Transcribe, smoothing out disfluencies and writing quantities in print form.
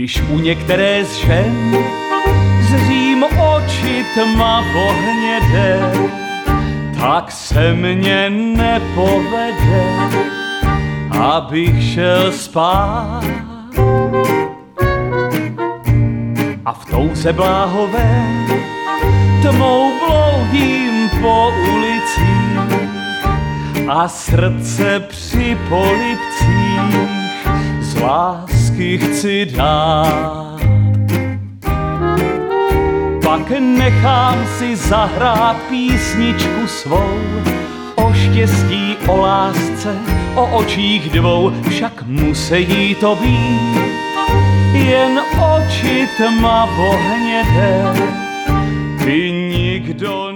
Když u některé z žen zřím oči tmavo hnědé, tak se mně nepovede, abych šel spát. A v touze bláhové tmou blouhým po ulicích a srdce při polibcích z lásky chci dát. Pak nechám si zahrát písničku svou o štěstí, o lásce, o očích dvou, však musejí to být jen oči tmavo hnědé, ty nikdo